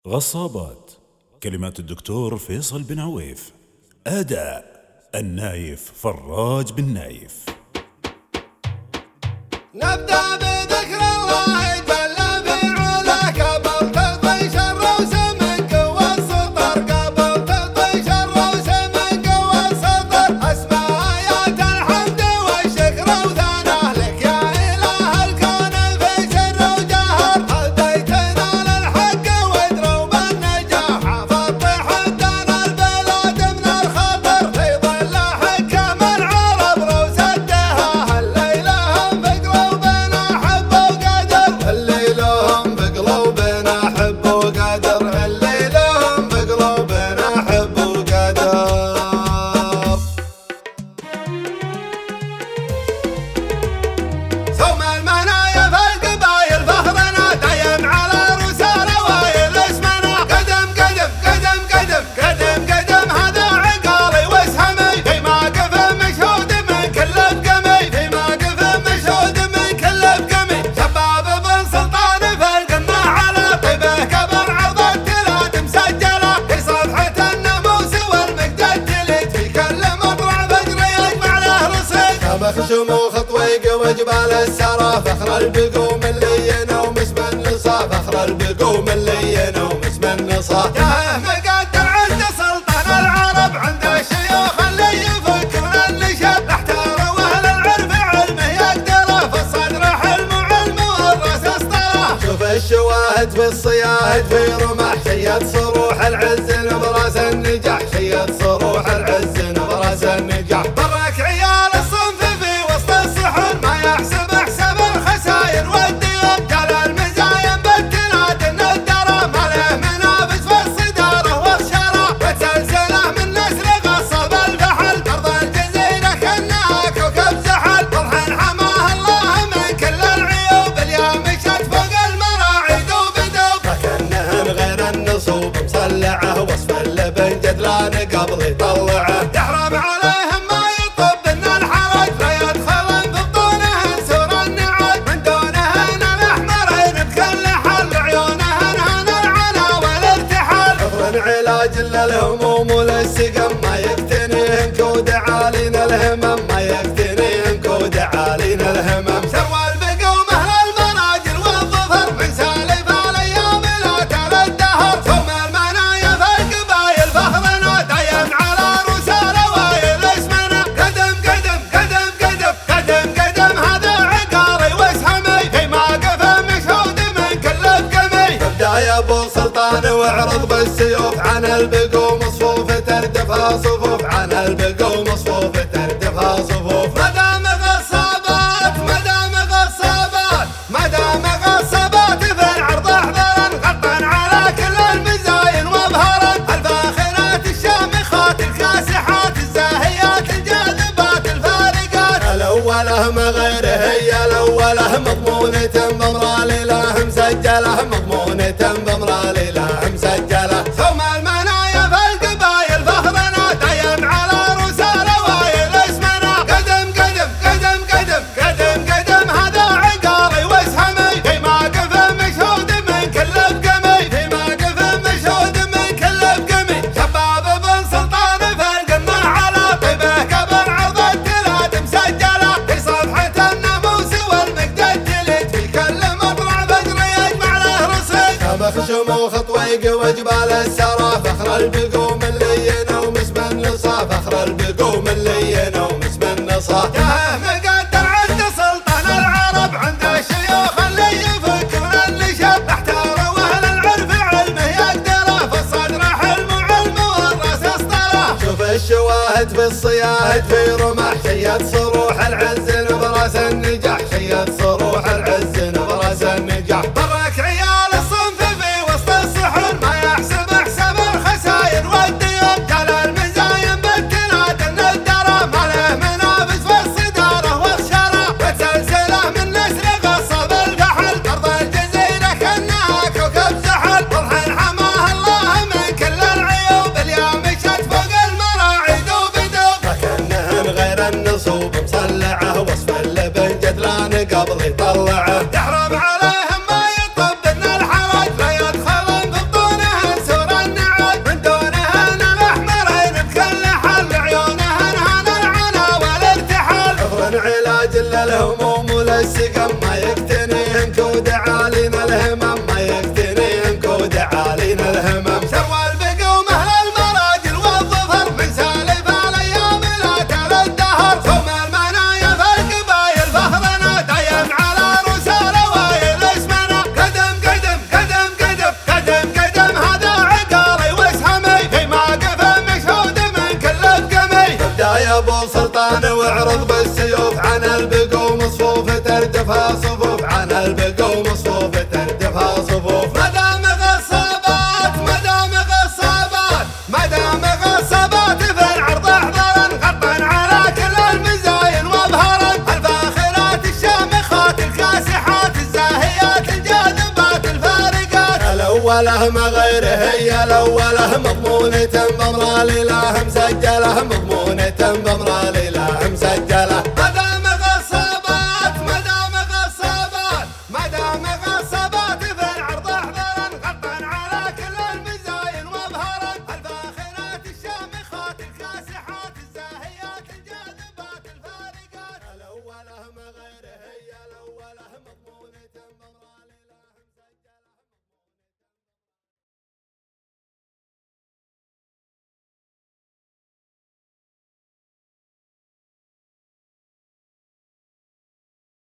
غصابات. كلمات الدكتور فيصل بن عويف. أداء النايف فراج بن نايف. نبدأ بذكر الله جل في علا قبل تطي شر وسمك والسطر قبل تطي شر وسمك والسطر أسماء آيات الحمد والشكر وثناء لك يا إله الكون في سر وجهر هديتنا للحق ودروا بالنجاح حفظت حدنا البلاد من الخطر في ظل حكم العرب روسدها الليلة شموخ طويق وجبال السرى فخر البقوم اللي ينوم اسم النصا فخر البقوم اللي ينوم اسم النصا جاه مقدر عند سلطان العرب عند الشيوخ اللي يفكرون النشب احتاروا اهل العرف علمه يقدره في الصدر حلم وعلم والراس اسطره شوف الشواهد في الصياهد في رمح شيد صروح العز براس النجاح شيد صروح العز براس النجاح برك عيال الصنف ما يحسب حسب الخساير والديون جال المزايم بالتناد الندرة ما له منافس في الصدارة والشرى وتسلسله من نسر غصب الفحل أرض الجزيرة كأنها كوكب زحل فرحان حماه الله من كل العيوب اليوم مشت فوق المراعيد وبدوب لكنهن غير النصوب مصلعه وصف اللبن جدلان قبل يطلعه يحرم عليهم ما يطب ان الحرج لا يدخل علاج للهموم وللسقم ما يقتنيهن كود عالين الهمم ما يقتنيهن كود عالين الهمم سوى البقوم اهل المراجل والظفر من سالف الايام لا ترى الدهر ثم المنايا في القبايل فخرنا دايم على رسال وايل اسمنا قدم قدم قدم قدم قدم قدم هذا عقاري واسهمي في موقف مشهود من كل بقمي ابدا يا ابو سلطان واعرض بالسيوف عن البقوم صفوف تردفها صفوف عن البقوم صفوف تردفها صفوف مدام غصابات مدام غصابات مدام غصابات في العرض احضرا غطا على كل المزاين وابهرا الفاخرات الشامخات الكاسحات الزاهيات الجاذبات الفارقات الاوله ما غيره هي الاوله مضمونه بامرالي له مسجله مضمونه بامرالي له مسجله ثم المنايا في القبايل فخرنا دايم على رسال وايل اسمنا قدم قدم قدم قدم قدم قدم هذا عقاري واسهمي في موقف مشهود من كل بقمي في موقف مشهود من كل بقمي شباب بن سلطان في القمه على طيبه قبل عرض التلاد مسجله في صفحه الناموس والمقداد تلد في كل مطلع بدر يجمع له رصيد شمخ شموخ طويق وجبال السرى فخر البقوم اللي ينوم اسم النصا فخر البقوم اللي ينوم اسم النصا جاه مقدر عند سلطان العرب عند الشيوخ اللي يفكرون النشب احتاروا اهل العرف علمه يقدره في الصدر حلم وعلم والراس اسطره شوف الشواهد في الصياهد في رمح شيد صروح العز براس النجاح شيد صروح العز براس النجاح برك عيال الصنف في وسط الصحن ما يحسب حسب الخساير والديون جال المزايم بالتناد الندرة ما له منافس في الصدارة والشرى وتسلسله من نسر غصب الفحل أرض الجزيرة كأنها كوكب زحل فرحان حماه الله من كل العيوب اليوم مشت فوق المراعيد وبدوب لكنهن غير النصوب مصلعه وصف اللبن جدلان قبل يطلع الأوله ما غيره هي الأوله مضمونة بأمر الإله مسجلة مضمونة بأمر الإله مسجلة.